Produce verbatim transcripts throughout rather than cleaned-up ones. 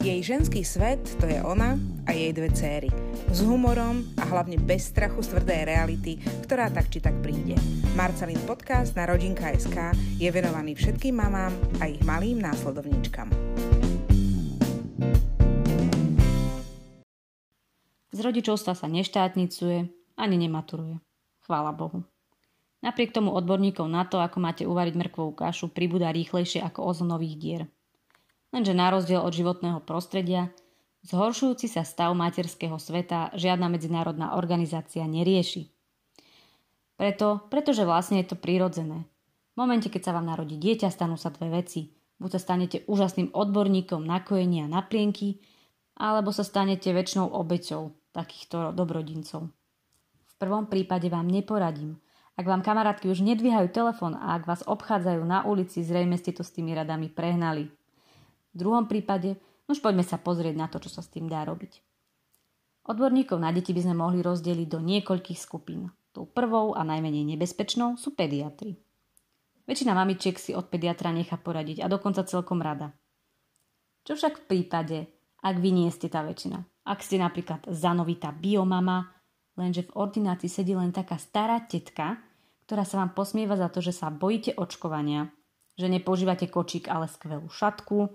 Jej ženský svet to je ona a jej dve céry. S humorom a hlavne bez strachu z tvrdej reality, ktorá tak či tak príde. Marcelin podcast na rodinka bodka es ká je venovaný všetkým mamám a ich malým následovníčkam. Z rodičovstva sa neštátnicuje ani nematuruje. Chvála Bohu. Napriek tomu odborníkov na to, ako máte uvariť mrkvovú kašu, pribúda rýchlejšie ako ozonových dier. Lenže na rozdiel od životného prostredia, zhoršujúci sa stav materského sveta žiadna medzinárodná organizácia nerieši. Preto, pretože vlastne je to prirodzené. V momente, keď sa vám narodí dieťa, stanú sa dve veci. Buď sa stanete úžasným odborníkom na kojenie a na plienky, alebo sa stanete väčšnou obeťou takýchto dobrodincov. V prvom prípade vám neporadím. Ak vám kamarátky už nedvíhajú telefón a ak vás obchádzajú na ulici, zrejme ste to s tými radami prehnali. V druhom prípade, už poďme sa pozrieť na to, čo sa s tým dá robiť. Odborníkov na deti by sme mohli rozdeliť do niekoľkých skupín. Tou prvou a najmenej nebezpečnou sú pediatri. Väčšina mamičiek si od pediatra nechá poradiť a dokonca celkom rada. Čo však v prípade, ak vy nie ste tá väčšina? Ak ste napríklad zanovitá biomama, lenže v ordinácii sedí len taká stará tetka, ktorá sa vám posmieva za to, že sa bojíte očkovania, že nepoužívate kočík, ale skvelú šatku,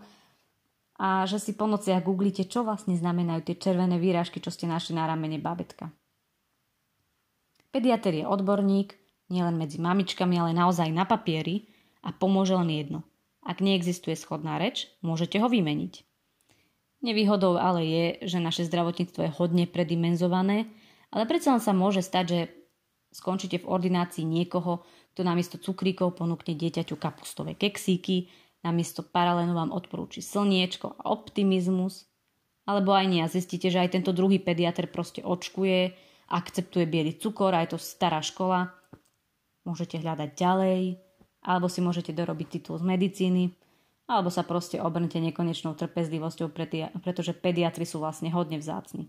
a že si po nociach googlíte, čo vlastne znamenajú tie červené výrážky, čo ste našli na ramene bábätka. Pediater je odborník, nielen medzi mamičkami, ale naozaj na papieri a pomôže len jedno. Ak neexistuje schodná reč, môžete ho vymeniť. Nevýhodou ale je, že naše zdravotníctvo je hodne predimenzované, ale predsa len sa môže stať, že skončíte v ordinácii niekoho, kto namiesto cukríkov ponúkne dieťaťu kapustové keksíky, namiesto paralénu vám odporúči slniečko a optimizmus, alebo aj nie a zistíte, že aj tento druhý pediatr proste očkuje, akceptuje biely cukor a je to stará škola. Môžete hľadať ďalej, alebo si môžete dorobiť titul z medicíny, alebo sa proste obrnete nekonečnou trpezlivosťou, pretože pediatri sú vlastne hodne vzácni.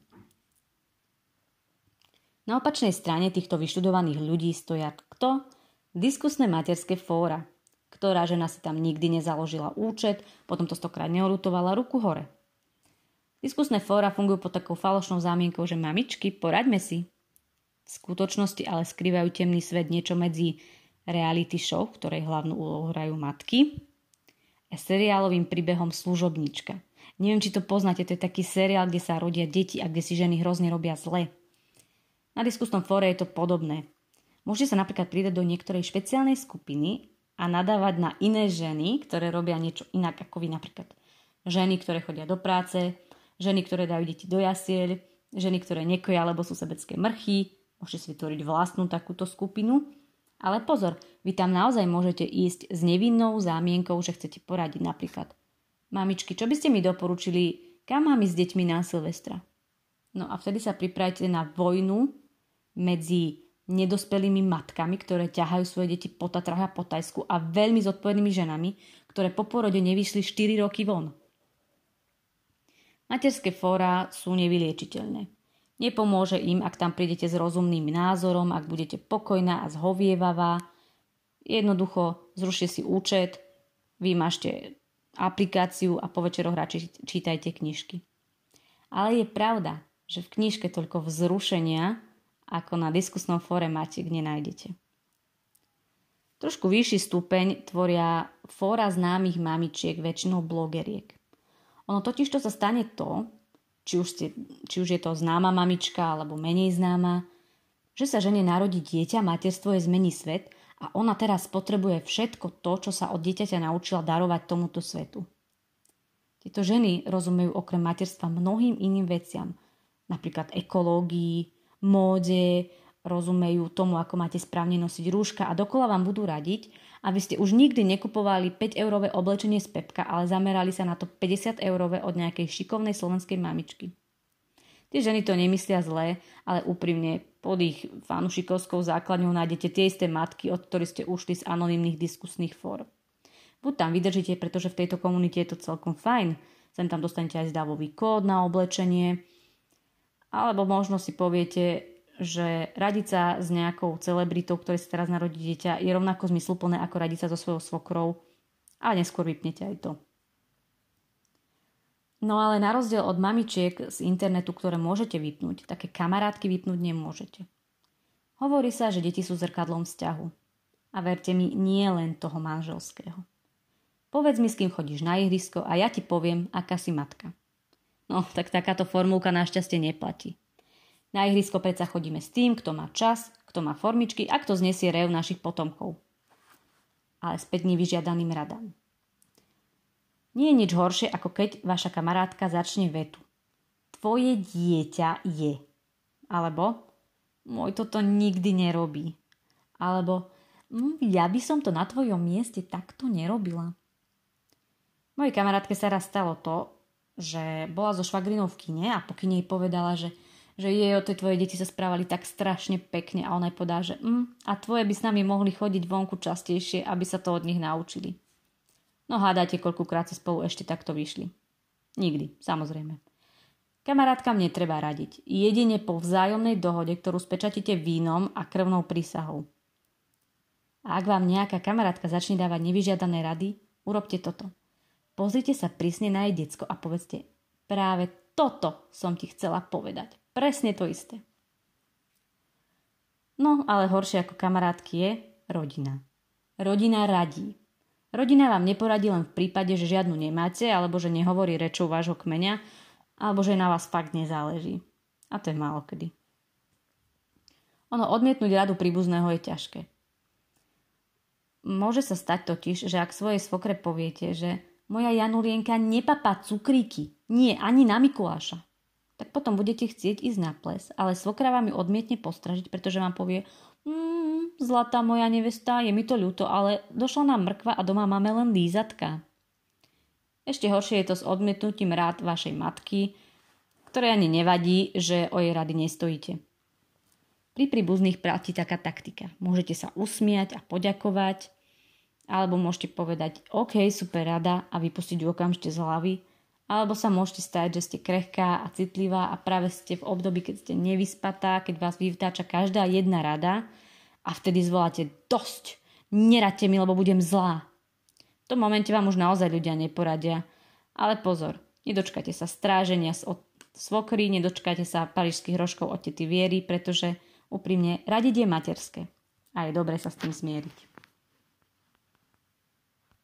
Na opačnej strane týchto vyštudovaných ľudí stoja kto? Diskusné materské fóra. Ktorá žena si tam nikdy nezaložila účet, potom to stokrát neolutovala, ruku hore. Diskusné fóra fungujú pod takou falošnou zámienkou, že mamičky, poraďme si. V skutočnosti ale skrývajú temný svet niečo medzi reality show, v ktorej hlavnú úlohu hrajú matky, a seriálovým príbehom Služobnička. Neviem, či to poznáte, to je taký seriál, kde sa rodia deti a kde si ženy hrozne robia zle. Na diskusnom fóre je to podobné. Môžete sa napríklad pridať do niektorej špeciálnej skupiny a nadávať na iné ženy, ktoré robia niečo inak ako vy, napríklad ženy, ktoré chodia do práce, ženy, ktoré dajú deti do jasiel, ženy, ktoré nekoja alebo sú sebecké mrchy. Môžete si vytvoriť vlastnú takúto skupinu. Ale pozor, vy tam naozaj môžete ísť s nevinnou zámienkou, že chcete poradiť napríklad: mamičky, čo by ste mi doporučili, kam mám ísť s deťmi na Silvestra? No a vtedy sa pripravite na vojnu medzi nedospelými matkami, ktoré ťahajú svoje deti po Tatrách a po Tajsku, a veľmi zodpovednými ženami, ktoré po porode nevyšli štyri roky von. Materské fóra sú nevyliečiteľné. Nepomôže im, ak tam prídete s rozumným názorom, ak budete pokojná a zhovievavá. Jednoducho zrušte si účet, vymažte aplikáciu a po večeroch radšej čítajte knižky. Ale je pravda, že v knižke toľko vzrušenia ako na diskusnom fóre matiek nenájdete. Trošku vyšší stupeň tvoria fóra známych mamičiek, väčšinou blogeriek. Ono totiž to sa stane to, či už, ste, či už je to známa mamička alebo menej známa, že sa žene narodí dieťa, materstvo je zmení svet a ona teraz potrebuje všetko to, čo sa od dieťaťa naučila, darovať tomuto svetu. Tieto ženy rozumejú okrem materstva mnohým iným veciam, napríklad ekológii, móde, rozumejú tomu, ako máte správne nosiť rúška a dokola vám budú radiť, aby ste už nikdy nekupovali päť-eurové oblečenie z Pepka, ale zamerali sa na to päťdesiat-eurové od nejakej šikovnej slovenskej mamičky. Tie ženy to nemyslia zlé, ale úprimne pod ich fanušikovskou základňou nájdete tie isté matky, od ktorých ste ušli z anonymných diskusných fór. Buď tam vydržíte, pretože v tejto komunite je to celkom fajn, sem tam dostanete aj zdávový kód na oblečenie, alebo možno si poviete, že radiť sa s nejakou celebritou, ktoré sa teraz narodí dieťa, je rovnako zmysluplné ako radiť sa so svojou svokrou, a neskôr vypnete aj to. No ale na rozdiel od mamičiek z internetu, ktoré môžete vypnúť, také kamarátky vypnúť nemôžete. Hovorí sa, že deti sú zrkadlom vzťahu. A verte mi, nie len toho manželského. Povedz mi, s kým chodíš na ihrisko a ja ti poviem, aká si matka. No, tak takáto formulka našťastie neplatí. Na ihrisko predsa chodíme s tým, kto má čas, kto má formičky a kto znesie rev našich potomkov. Ale späť nevyžiadaným radám. Nie je nič horšie, ako keď vaša kamarátka začne vetu. Tvoje dieťa je. Alebo môj toto nikdy nerobí. Alebo ja by som to na tvojom mieste takto nerobila. Mojej kamarátke sa raz stalo to, že bola so švagrinou v kine a po kine jej povedala, že, že jej o tej tvoje deti sa správali tak strašne pekne a ona jej povedala, že mm, a tvoje by s nami mohli chodiť vonku častejšie, aby sa to od nich naučili. No hádajte, koľkokrát sa spolu ešte takto vyšli. Nikdy, samozrejme. Kamarátkam netreba radiť. Jedine po vzájomnej dohode, ktorú spečatíte vínom a krvnou prísahou. A ak vám nejaká kamarátka začne dávať nevyžiadané rady, urobte toto. Pozrite sa prísne na jej decko a povedzte, práve toto som ti chcela povedať. Presne to isté. No, ale horšie ako kamarátky je rodina. Rodina radí. Rodina vám neporadí len v prípade, že žiadnu nemáte, alebo že nehovorí rečou vášho kmeňa, alebo že na vás fakt nezáleží. A to je málokedy. Ono odmietnúť radu príbuzného je ťažké. Môže sa stať totiž, že ak svojej svokre poviete, že moja Janulienka nepapá cukríky, nie ani na Mikuláša, tak potom budete chcieť ísť na ples, ale svokra vám ju odmietne postražiť, pretože vám povie mm, zlatá moja nevesta, je mi to ľúto, ale došla nám mrkva a doma máme len lízatka. Ešte horšie je to s odmietnutím rád vašej matky, ktoré ani nevadí, že o jej rady nestojíte. Pri príbuzných platí taká taktika. Môžete sa usmiať a poďakovať, alebo môžete povedať OK, super rada a vypustiť ju okamžite z hlavy, alebo sa môžete stať, že ste krehká a citlivá a práve ste v období, keď ste nevyspatá, keď vás vyvtáča každá jedna rada a vtedy zvoláte dosť, neradte mi, lebo budem zlá. V tom momente vám už naozaj ľudia neporadia, ale pozor, nedočkajte sa stráženia od svokry, nedočkajte sa parížských rožkov od tety Viery, pretože úprimne radiť je materské a je dobre sa s tým zmieriť.